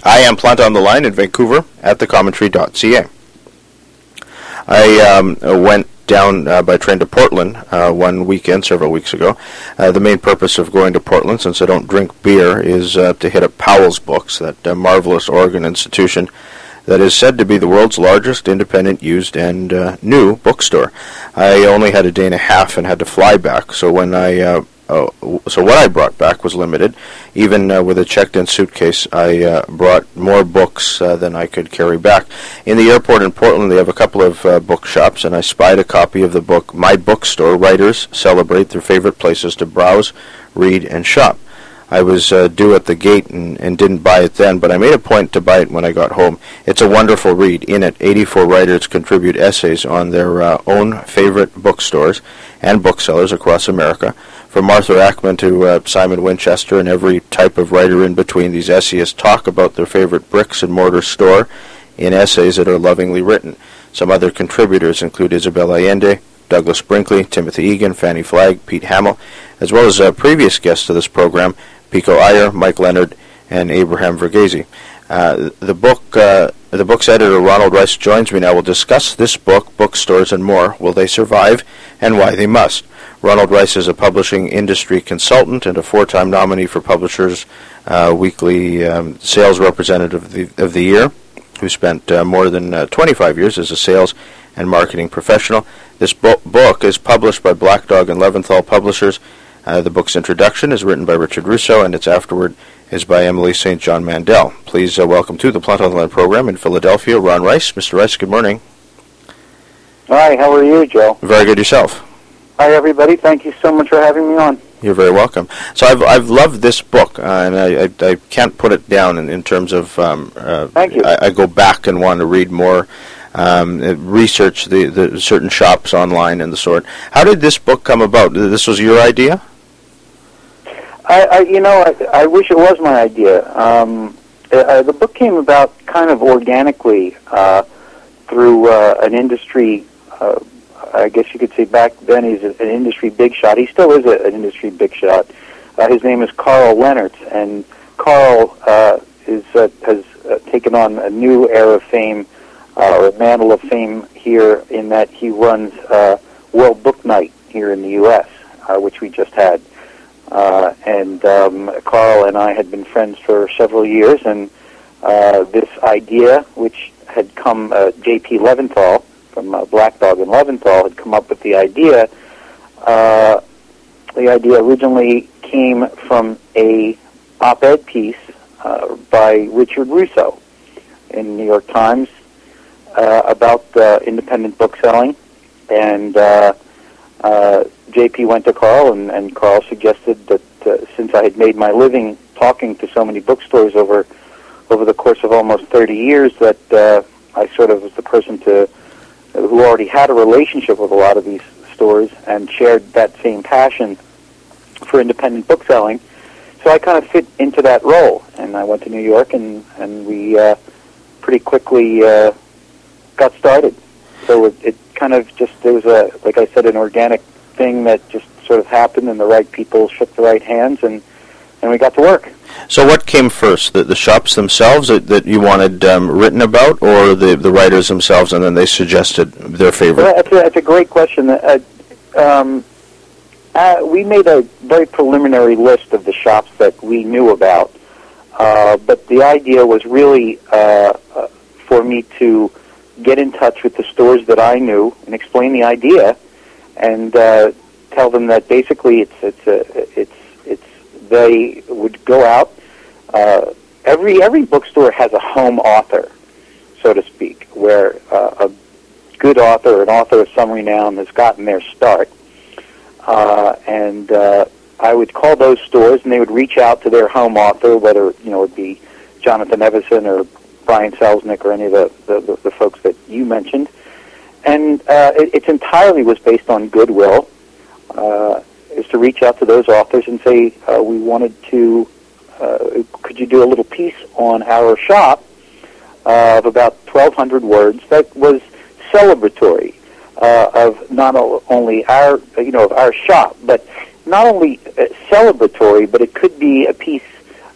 I am Plant on the Line in Vancouver at thecommentary.ca. I went down by train to Portland one weekend several weeks ago. The main purpose of going to Portland, since I don't drink beer, is to hit up Powell's Books, that marvelous Oregon institution that is said to be the world's largest independent, used, and new bookstore. I only had a day and a half and had to fly back, so so what I brought back was limited. Even with a checked-in suitcase, I brought more books than I could carry back. In the airport in Portland, they have a couple of bookshops, and I spied a copy of the book My Bookstore, Writers Celebrate Their Favorite Places to Browse, Read, and Shop. I was due at the gate and didn't buy it then, but I made a point to buy it when I got home. It's a wonderful read. In it, 84 writers contribute essays on their own favorite bookstores and booksellers across America. From Arthur Ackman to Simon Winchester and every type of writer in between, these essayists talk about their favorite bricks-and-mortar store in essays that are lovingly written. Some other contributors include Isabel Allende, Douglas Brinkley, Timothy Egan, Fanny Flagg, Pete Hamill, as well as previous guests to this program, Pico Iyer, Mike Leonard, and Abraham Verghese. The book's editor, Ronald Rice, joins me now. We'll discuss this book, bookstores, and more. Will they survive, and why they must? Ronald Rice is a publishing industry consultant and a four-time nominee for Publishers Weekly Sales Representative of the Year, who spent more than 25 years as a sales and marketing professional. This book is published by Black Dog and Leventhal Publishers. The book's introduction is written by Richard Russo, and its afterword is by Emily St. John Mandel. Please welcome to the Plant on the Line program in Philadelphia, Ron Rice. Mr. Rice, good morning. Hi, how are you, Joe? Very good, yourself. Hi, everybody. Thank you so much for having me on. You're very welcome. So I've loved this book, and I can't put it down in terms of... Thank you. I go back and want to read more, research the certain shops online and the sort. How did this book come about? This was your idea? I wish it was my idea. The book came about kind of organically through an industry... I guess you could say back then he's an industry big shot. He still is an industry big shot. His name is Carl Leonard, and Carl has taken on a new era of fame, or a mantle of fame here, in that he runs World Book Night here in the U.S., which we just had. And Carl and I had been friends for several years, and this idea, which had come, J.P. Leventhal, from Black Dog and Leventhal, had come up with the idea. The idea originally came from a op-ed piece by Richard Russo in New York Times about independent bookselling. And JP went to Carl, and Carl suggested that since I had made my living talking to so many bookstores over the course of almost 30 years, that I sort of was the person who already had a relationship with a lot of these stores and shared that same passion for independent bookselling. So I kind of fit into that role, and I went to New York, and we pretty quickly got started. So it kind of just, there was like I said, an organic thing that just sort of happened, and the right people shook the right hands, and we got to work. So what came first, the shops themselves that you wanted written about, or the writers themselves, and then they suggested their favorite? Well, that's a great question. We made a very preliminary list of the shops that we knew about, but the idea was really for me to get in touch with the stores that I knew and explain the idea, and tell them that basically they would go out. Every bookstore has a home author, so to speak, where a good author, an author of some renown, has gotten their start. And I would call those stores, and they would reach out to their home author, whether it would be Jonathan Evison or Brian Selznick or any of the folks that you mentioned. And it entirely was based on goodwill. Is to reach out to those authors and say, we wanted to, could you do a little piece on our shop of about 1,200 words that was celebratory of not only our, of our shop, but not only celebratory, but it could be a piece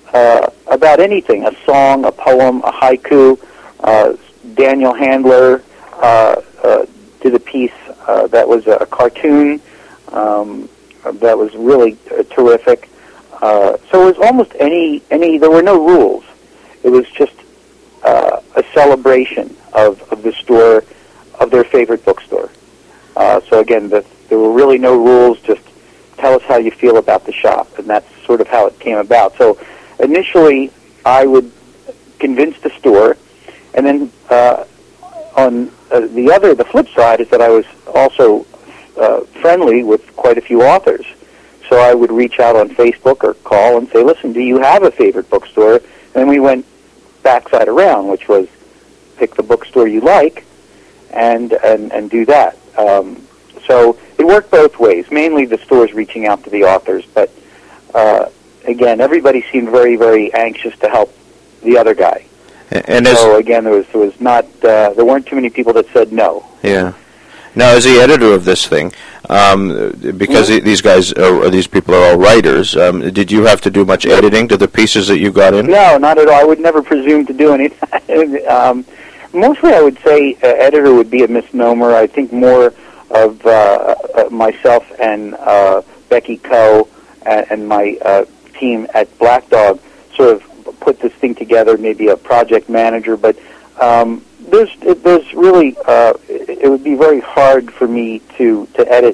about anything, a song, a poem, a haiku. Daniel Handler did a piece that was a cartoon that was really terrific. So it was almost any. There were no rules. It was just a celebration of the store, of their favorite bookstore. So again, there were really no rules. Just tell us how you feel about the shop, and that's sort of how it came about. So initially, I would convince the store, and then on the flip side is that I was also friendly with quite a few authors. So I would reach out on Facebook or call and say, listen, do you have a favorite bookstore? And then we went backside around, which was pick the bookstore you like and do that. So it worked both ways, mainly the stores reaching out to the authors. But again, everybody seemed very, very anxious to help the other guy. And so again, there weren't too many people that said no. Yeah. Now, as the editor of this thing, because these people are all writers, did you have to do much editing to the pieces that you got in? No, not at all. I would never presume to do anything. Mostly, I would say editor would be a misnomer. I think more of myself and Becky Coe and my team at Black Dog sort of put this thing together, maybe a project manager, but there's really it would be very hard for me to edit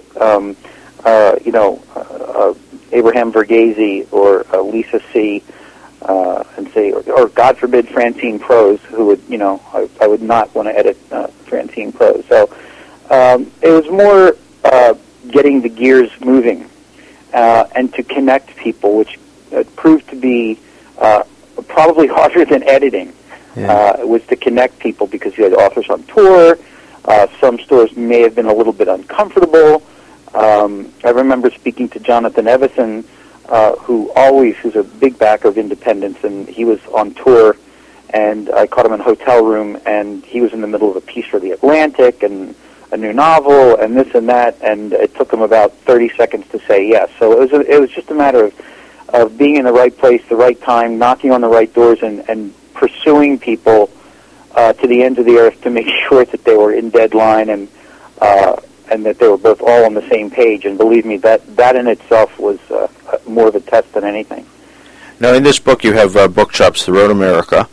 Abraham Verghese or Lisa C. And say, or God forbid, Francine Prose, who would, I would not want to edit Francine Prose. So it was more getting the gears moving and to connect people, which proved to be probably harder than editing. Was to connect people because you had authors on tour. Some stores may have been a little bit uncomfortable. I remember speaking to Jonathan Evison, who's a big backer of independence, and he was on tour, and I caught him in a hotel room, and he was in the middle of a piece for The Atlantic and a new novel and this and that, and it took him about 30 seconds to say yes. So it was just a matter of being in the right place, the right time, knocking on the right doors, and pursuing people to the ends of the earth to make sure that they were in deadline and that they were both all on the same page. And believe me, that in itself was more of a test than anything. Now, in this book, you have bookshops throughout America.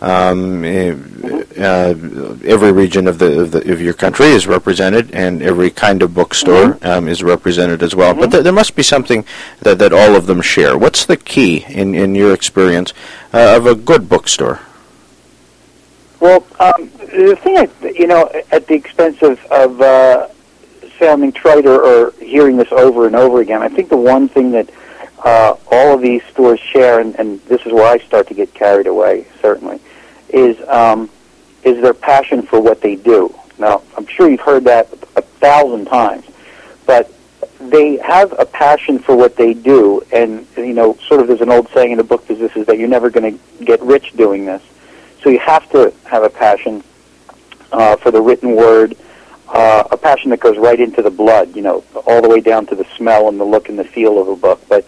Every region of your country is represented, and every kind of bookstore is represented as well. But there must be something that all of them share. What's the key, in your experience, of a good bookstore? Well, the thing at the expense of sounding trite or hearing this over and over again, I think the one thing that all of these stores share, and this is where I start to get carried away, certainly, is their passion for what they do. Now, I'm sure you've heard that 1,000 times, but they have a passion for what they do, and, sort of there's an old saying in the book business is that you're never going to get rich doing this. So you have to have a passion for the written word, a passion that goes right into the blood, all the way down to the smell and the look and the feel of a book. But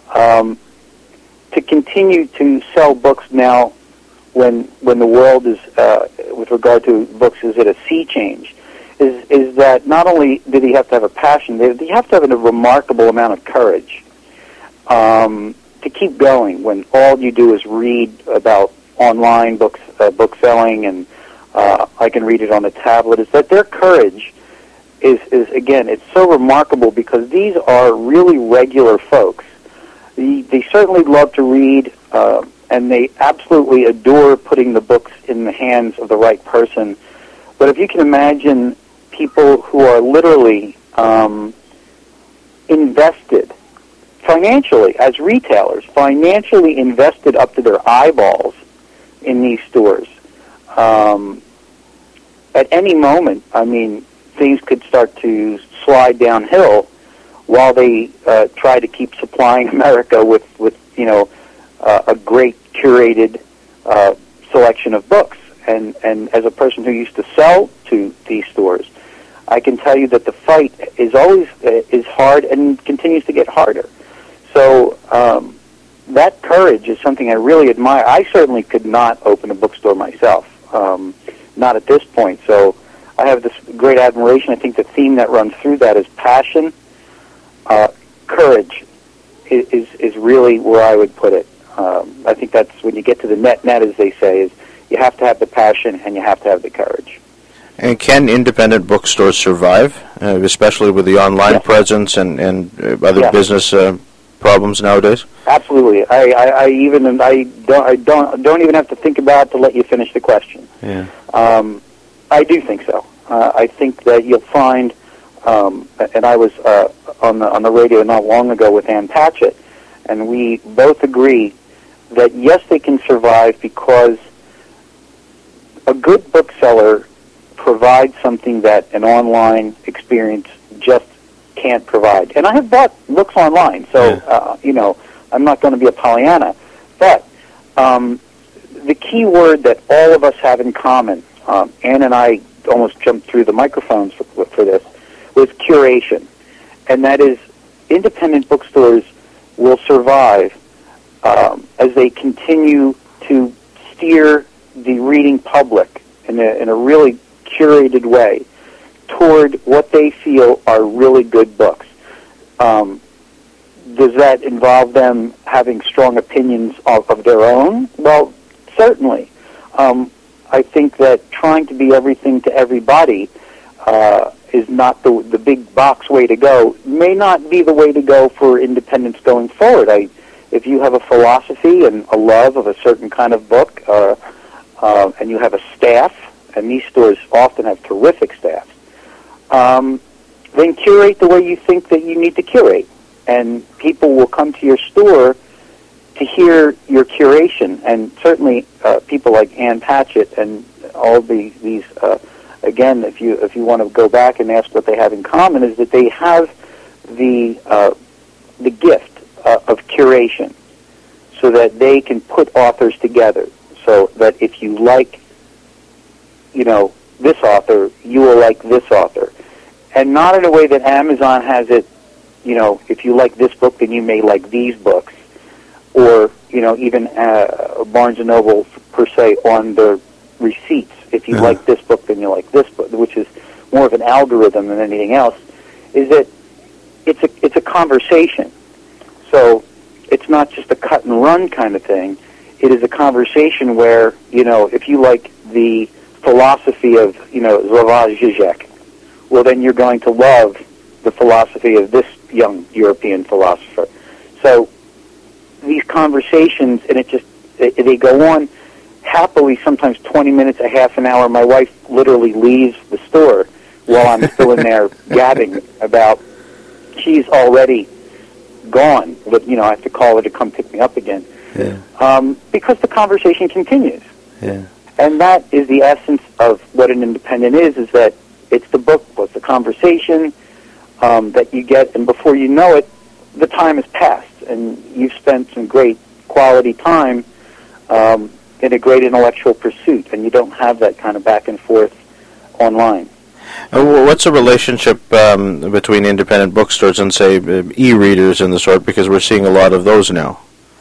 to continue to sell books now, when the world is, with regard to books, is at a sea change, is that not only do they have to have a passion, they have to have a remarkable amount of courage to keep going when all you do is read about online book selling, and I can read it on a tablet. Is that their courage is again, it's so remarkable because these are really regular folks. They certainly love to read, and they absolutely adore putting the books in the hands of the right person. But if you can imagine people who are literally invested financially as retailers, financially invested up to their eyeballs in these stores, at any moment, things could start to slide downhill while they try to keep supplying America with a great curated selection of books. And as a person who used to sell to these stores, I can tell you that the fight is always is hard and continues to get harder. So that courage is something I really admire. I certainly could not open a bookstore myself, not at this point. So I have this great admiration. I think the theme that runs through that is passion. Courage is really where I would put it. I think that's when you get to the net, as they say, is you have to have the passion and you have to have the courage. And can independent bookstores survive, especially with the online presence and other business problems nowadays? Absolutely. I don't even have to think about it to let you finish the question. Yeah. I do think so. I think that you'll find, and I was on the radio not long ago with Ann Patchett, and we both agree that yes, they can survive because a good bookseller provides something that an online experience just can't provide. And I have bought books online, so I'm not going to be a Pollyanna. But the key word that all of us have in common, Ann and I almost jumped through the microphones for this, was curation. And that is, independent bookstores will survive as they continue to steer the reading public in a really curated way toward what they feel are really good books. Does that involve them having strong opinions of their own? Well, certainly. I think that trying to be everything to everybody is not the big box way to go. May not be the way to go for independence going forward. If you have a philosophy and a love of a certain kind of book, and you have a staff, and these stores often have terrific staff, then curate the way you think that you need to curate. And people will come to your store to hear your curation. And certainly people like Ann Patchett and all these again, if you want to go back and ask what they have in common, is that they have the gift of curation, so that they can put authors together. So that if you like, this author, you will like this author. And not in a way that Amazon has it, if you like this book, then you may like these books. Or, even Barnes & Noble, per se, on their receipts. If you like this book, then you like this book, which is more of an algorithm than anything else, is that it's a conversation. So it's not just a cut and run kind of thing. It is a conversation where, if you like the philosophy of, Slavoj Žižek, well, then you're going to love the philosophy of this young European philosopher. So these conversations, and they go on happily, sometimes 20 minutes, a half an hour. My wife literally leaves the store while I'm still in there gabbing about, she's already gone, but, I have to call her to come pick me up again. Yeah. Because the conversation continues. Yeah. And that is the essence of what an independent is that it's the book, it's the conversation that you get, and before you know it, the time has passed, and you've spent some great quality time in a great intellectual pursuit, and you don't have that kind of back and forth online. What's the relationship between independent bookstores and, say, e-readers and the sort, because we're seeing a lot of those now?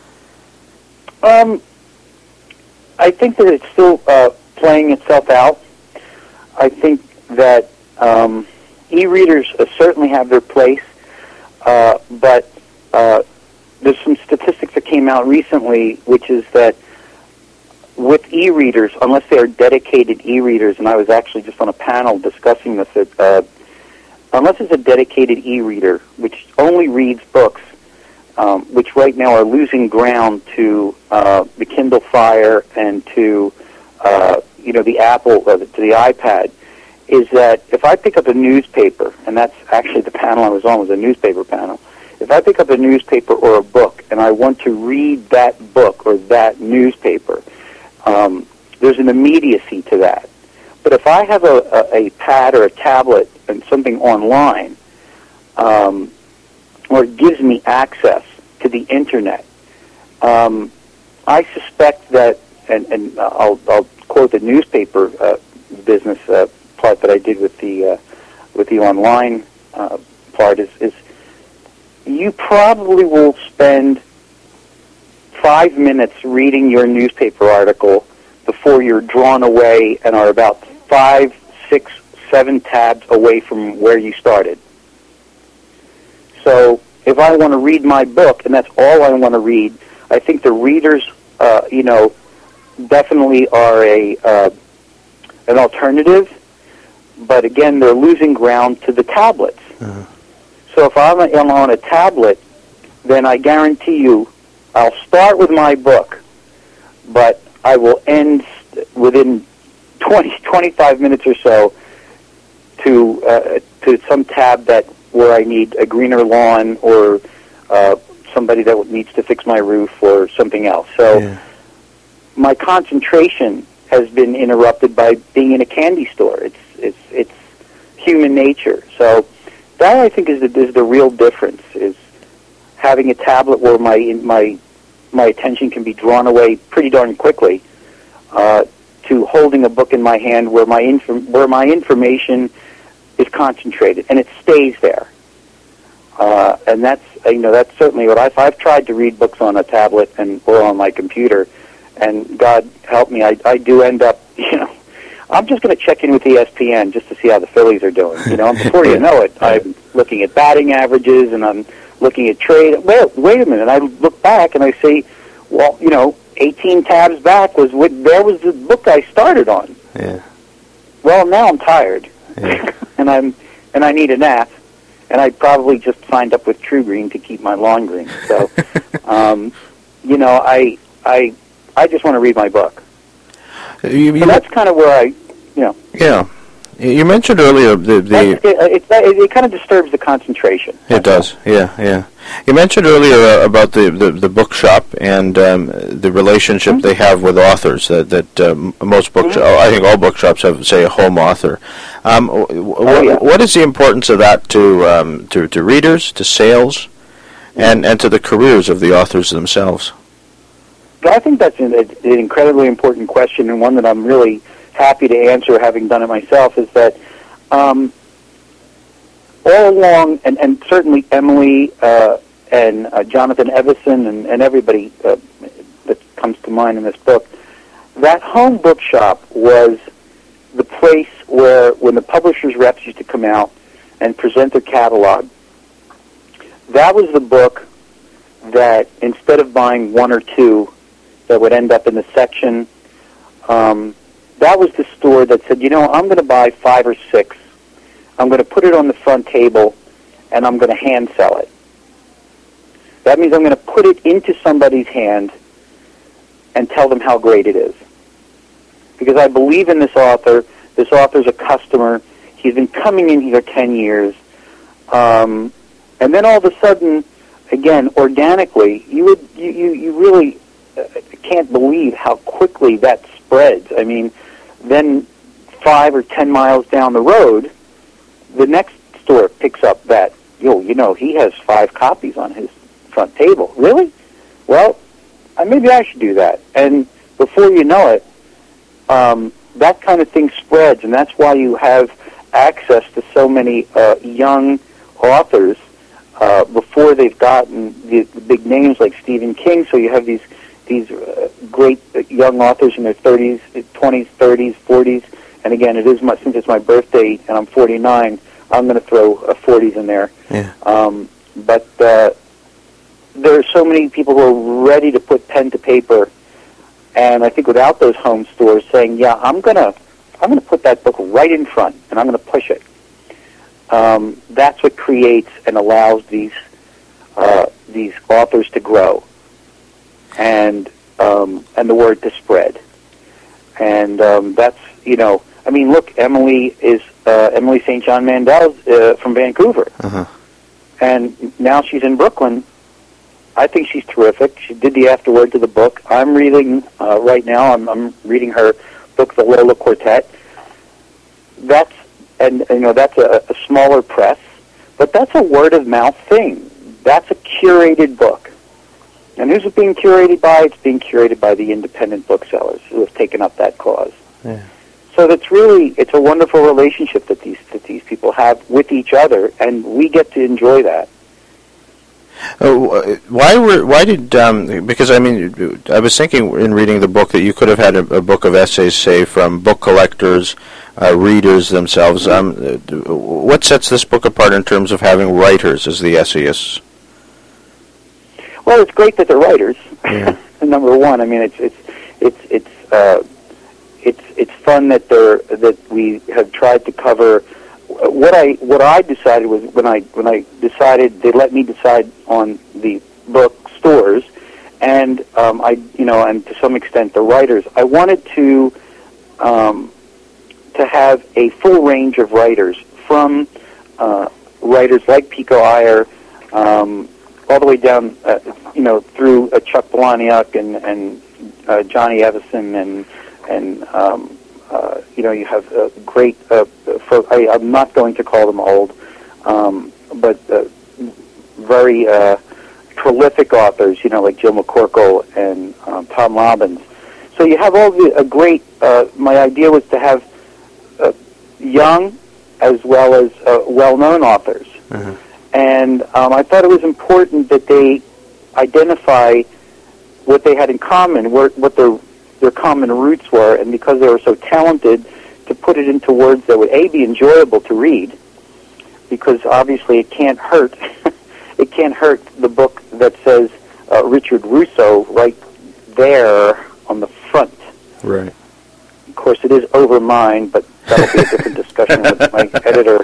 I think that it's still playing itself out. I think that e-readers certainly have their place, but there's some statistics that came out recently, which is that with e-readers, unless they are dedicated e-readers, and I was actually just on a panel discussing this, unless it's a dedicated e-reader, which only reads books, which right now are losing ground to the Kindle Fire and to the Apple, to the iPad, is that if I pick up a newspaper, and that's actually the panel I was on, was a newspaper panel. If I pick up a newspaper or a book and I want to read that book or that newspaper, there's an immediacy to that. But if I have a pad or a tablet and something online, or it gives me access to the internet, I suspect that, and I'll quote the newspaper business part that I did with the online part is you probably will spend 5 minutes reading your newspaper article before you're drawn away and are about 5, 6, 7 tabs away from where you started. So if I want to read my book, and that's all I want to read, I think the readers, definitely are an alternative, but again, they're losing ground to the tablets. Uh-huh. So if I'm on a tablet, then I guarantee you I'll start with my book, but I will end within 25 minutes or so to some tab where I need a greener lawn or somebody that needs to fix my roof or something else. So my concentration has been interrupted by being in a candy store. It's human nature. So that, I think, is the real difference, is having a tablet where my attention can be drawn away pretty darn quickly, to holding a book in my hand where my information is concentrated and it stays there. And that's certainly what I've tried to read books on a tablet or on my computer, and God help me, I do end up, I'm just going to check in with ESPN just to see how the Phillies are doing. And before you know it, I'm looking at batting averages and I'm looking at trade. Wait a minute. I look back and I say, well, 18 tabs back there was the book I started on. Yeah. Well, now I'm tired, yeah. and I need a nap, and I probably just signed up with True Green to keep my lawn green. So, I just want to read my book. So that's kind of where Yeah. You mentioned earlier it kind of disturbs the concentration. It does, yeah. You mentioned earlier about the bookshop and the relationship they have with authors. That most bookshops, I think all bookshops have, say, a home author. What is the importance of that to readers, to sales, and to the careers of the authors themselves? I think that's an incredibly important question, and one that I'm really happy to answer, having done it myself, is that all along, and certainly Emily and Jonathan Evison and everybody that comes to mind in this book, that home bookshop was the place where, when the publishers' reps used to come out and present their catalog, that was the book that, instead of buying one or two that would end up in the section, that was the store that said, I'm going to buy 5 or 6. I'm going to put it on the front table, and I'm going to hand sell it. That means I'm going to put it into somebody's hand and tell them how great it is. Because I believe in this author. This author's a customer. He's been coming in here 10 years. And then all of a sudden, again, organically, you really can't believe how quickly that spreads. I mean, then 5 or 10 miles down the road, the next store picks up that, he has 5 copies on his front table. Really? Well, maybe I should do that. And before you know it, that kind of thing spreads, and that's why you have access to so many young authors before they've gotten the big names like Stephen King. So you have these great young authors in their 30s, 20s, 30s, 40s. And again, since it's my birthday and I'm 49, I'm going to throw 40s in there. Yeah. But there are so many people who are ready to put pen to paper, and I think without those home stores saying, "Yeah, I'm going to put that book right in front, and I'm going to push it." That's what creates and allows these authors to grow, and the word to spread. And that's, look, Emily St. John Mandel from Vancouver. Uh-huh. And now she's in Brooklyn. I think she's terrific. She did the afterword to the book. I'm reading right now. I'm reading her book, The Lola Quartet. That's a smaller press, but that's a word of mouth thing. That's a curated book. And who's it being curated by? It's being curated by the independent booksellers who have taken up that cause. Yeah. So it's a wonderful relationship that these people have with each other, and we get to enjoy that. Why did because I mean I was thinking in reading the book that you could have had a book of essays, say, from book collectors, readers themselves. What sets this book apart in terms of having writers as the essayists? Well, it's great that they're writers. Yeah. Number one, I mean, it's fun that we have tried to cover. What I decided was when I decided, they let me decide on the bookstores, and and to some extent the writers. I wanted to have a full range of writers, from writers like Pico Iyer, all the way down, through Chuck Palahniuk and Johnny Evison and you have great folk. I'm not going to call them old, but very prolific authors, like Jill McCorkle and Tom Robbins. So you have all a great. My idea was to have young as well as well-known authors, and I thought it was important that they identify what they had in common, what their common roots were, and because they were so talented, to put it into words that would be enjoyable to read, because obviously it can't hurt. It can't hurt the book that says Richard Russo right there on the front. Right. Of course, it is over mine, but that'll be a different discussion with my editor.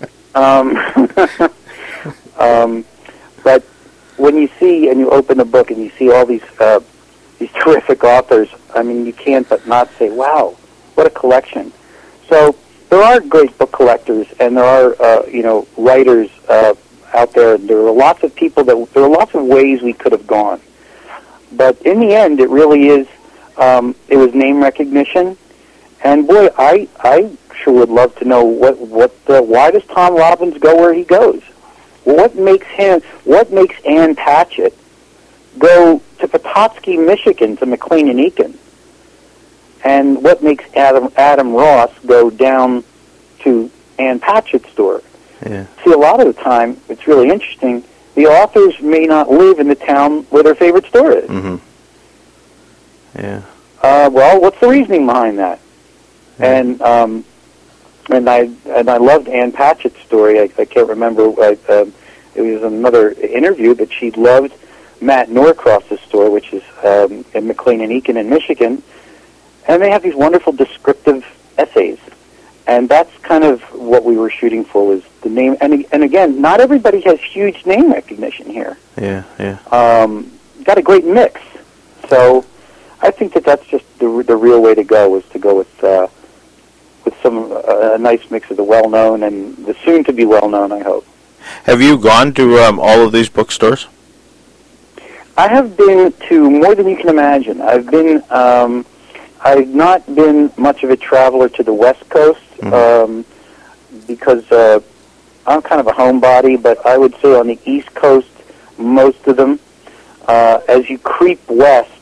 But when you see and you open the book and you see all these terrific authors, I mean, you can't but not say, wow, what a collection. So there are great book collectors, and there are, writers out there. There are lots of people there are lots of ways we could have gone. But in the end, it really is, it was name recognition. And boy, I sure would love to know why does Tom Robbins go where he goes? What makes Ann Patchett go to Petoskey, Michigan, to McLean and Eakin? And what makes Adam Ross go down to Ann Patchett's store? Yeah. See, a lot of the time, it's really interesting, the authors may not live in the town where their favorite store is. Mm-hmm. Yeah. Well, what's the reasoning behind that? Yeah. And I loved Ann Patchett's story. I can't remember. It was another interview, but she loved Matt Norcross's store, which is in McLean and Eakin in Michigan, and they have these wonderful descriptive essays, and that's kind of what we were shooting for, was the name. And again, not everybody has huge name recognition here. Yeah, yeah. Got a great mix, so I think that's just the real way to go, is to go with some a nice mix of the well-known and the soon-to-be well-known, I hope. Have you gone to all of these bookstores? I have been to more than you can imagine. I've not been much of a traveler to the West Coast, because I'm kind of a homebody, but I would say on the East Coast, most of them. As you creep west,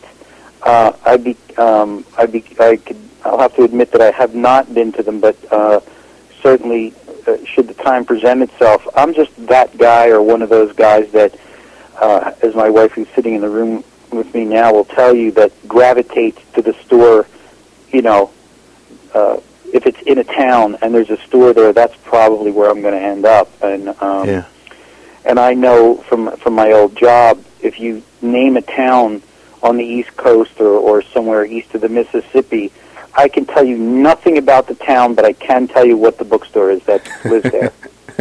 I'll have to admit that I have not been to them, but certainly, should the time present itself, I'm just that guy, or one of those guys that, as my wife, who's sitting in the room with me now, will tell you, that gravitates to the store. If it's in a town and there's a store there, that's probably where I'm going to end up. And and I know from my old job, if you name a town on the East Coast or somewhere east of the Mississippi, I can tell you nothing about the town, but I can tell you what the bookstore is that lives there.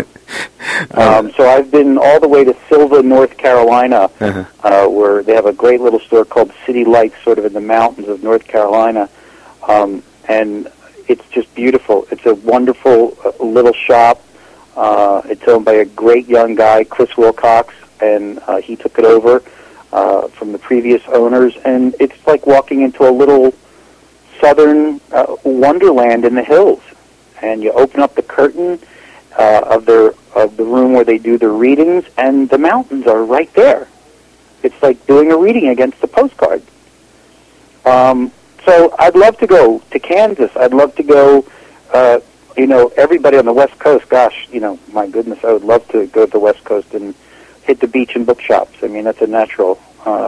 So I've been all the way to Sylva, North Carolina, where they have a great little store called City Lights, sort of in the mountains of North Carolina, and it's just beautiful. It's a wonderful little shop. It's owned by a great young guy, Chris Wilcox, and he took it over from the previous owners, and it's like walking into a little southern wonderland in the hills. And you open up the curtain of the room where they do their readings, and the mountains are right there. It's like doing a reading against a postcard. So I'd love to go to Kansas. I'd love to go, everybody on the West Coast, gosh, my goodness, I would love to go to the West Coast and hit the beach and bookshops. I mean, that's a natural.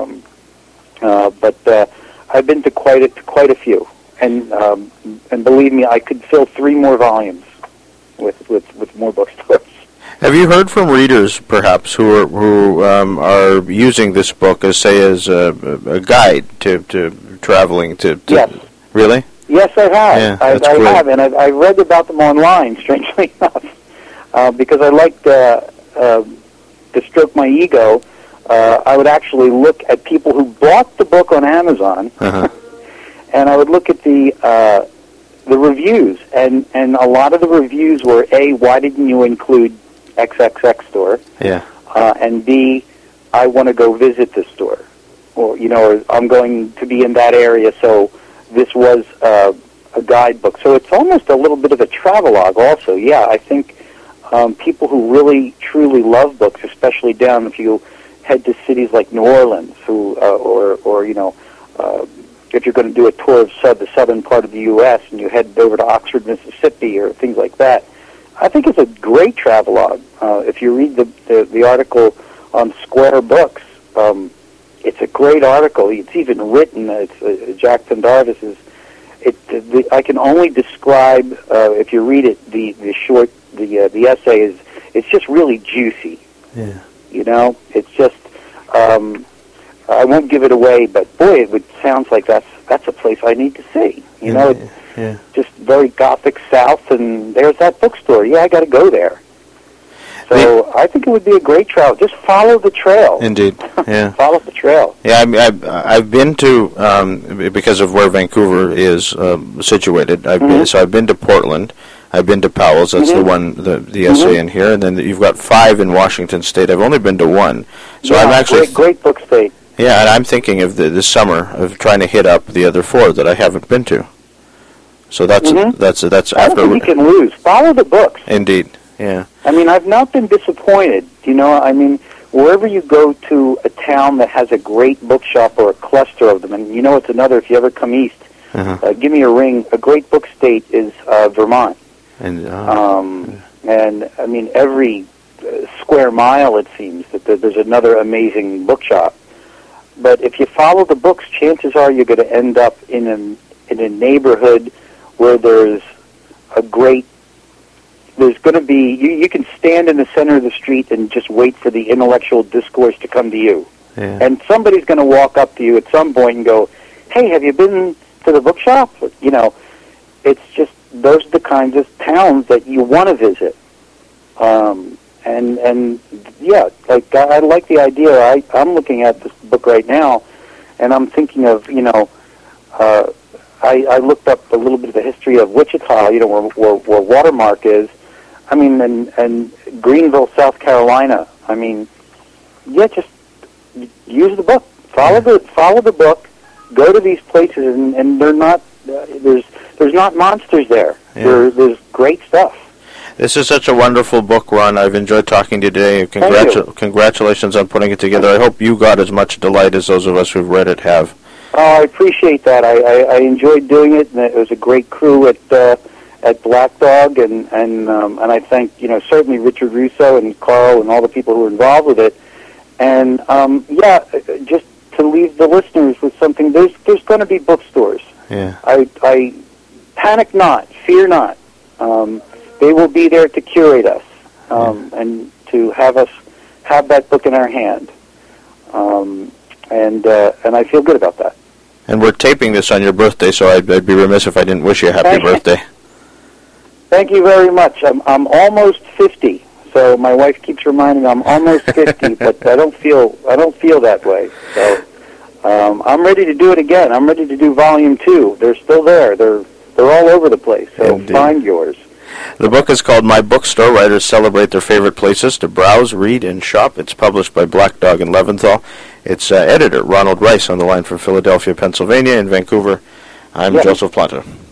But I've been to quite a few, and believe me, I could fill 3 more volumes with more bookstores. Have you heard from readers, perhaps, who are using this book as, say, as a guide to traveling to? Yes. Really? Yes, I have. Yeah, I have, and I've read about them online. Strangely enough, because I like to stroke my ego. I would actually look at people who bought the book on Amazon, and I would look at the reviews, and a lot of the reviews were A, why didn't you include XXX store? Yeah. And B, I want to go visit the store, or or I'm going to be in that area, so this was a guidebook. So it's almost a little bit of a travelogue also. Yeah, I think people who really, truly love books, especially down if you head to cities like New Orleans, or if you're going to do a tour of the southern part of the U.S. and you head over to Oxford, Mississippi, or things like that, I think it's a great travelogue. If you read the article on Square Books, it's a great article. It's even written. It's Jack Pendarvis's. I can only describe if you read it. The essay is. It's just really juicy. Yeah. It's just. I won't give it away, but boy, it sounds like that's a place I need to see. It's just very Gothic South, and there's that bookstore. Yeah, I got to go there. So I think it would be a great trail. Just follow the trail. Indeed, yeah. Follow the trail. Yeah, I've been to because of where Vancouver is situated. I've been to Portland. I've been to Powell's. That's the one, the essay in here, and then you've got 5 in Washington State. I've only been to 1, so I'm actually great book state. Yeah, and I'm thinking of this summer of trying to hit up the other 4 that I haven't been to. So that's after. I don't think you can lose. Follow the books. Indeed, yeah. I mean, I've not been disappointed. I mean, wherever you go to a town that has a great bookshop or a cluster of them, and it's another. If you ever come east, give me a ring. A great book state is Vermont. And I mean, every square mile, it seems that there's another amazing bookshop. But if you follow the books, chances are you're going to end up in a neighborhood where there's going to be, you can stand in the center of the street and just wait for the intellectual discourse to come to you. Yeah. And somebody's going to walk up to you at some point and go, hey, have you been to the bookshop? It's just, those are the kinds of towns that you want to visit. And yeah, like I like the idea. I'm looking at this book right now, and I'm thinking of I looked up a little bit of the history of Wichita, where Watermark is. I mean, and Greenville, South Carolina. I mean, yeah, just use the book. Follow the book. Go to these places, and they're not. There's not monsters there. Yeah. There's great stuff. This is such a wonderful book, Ron. I've enjoyed talking to you today. Congratulations on putting it together. I hope you got as much delight as those of us who've read it have. Oh, I appreciate that. I enjoyed doing it, and it was a great crew at Black Dog, and I thank certainly Richard Russo and Carl and all the people who were involved with it. And just to leave the listeners with something. There's going to be bookstores. Yeah. I panic not, fear not. They will be there to curate us and to have us have that book in our hand. And I feel good about that. And we're taping this on your birthday, so I'd be remiss if I didn't wish you a happy birthday. Thank you very much. I'm almost 50, so my wife keeps reminding me I'm almost 50, but I don't feel that way. So I'm ready to do it again. I'm ready to do Volume 2. They're still there. They're all over the place. So Indeed. Find yours. The book is called My Bookstore. Writers celebrate their favorite places to browse, read, and shop. It's published by Black Dog and Leventhal. Its editor, Ronald Rice, on the line from Philadelphia, Pennsylvania. In Vancouver, I'm Joseph Planta.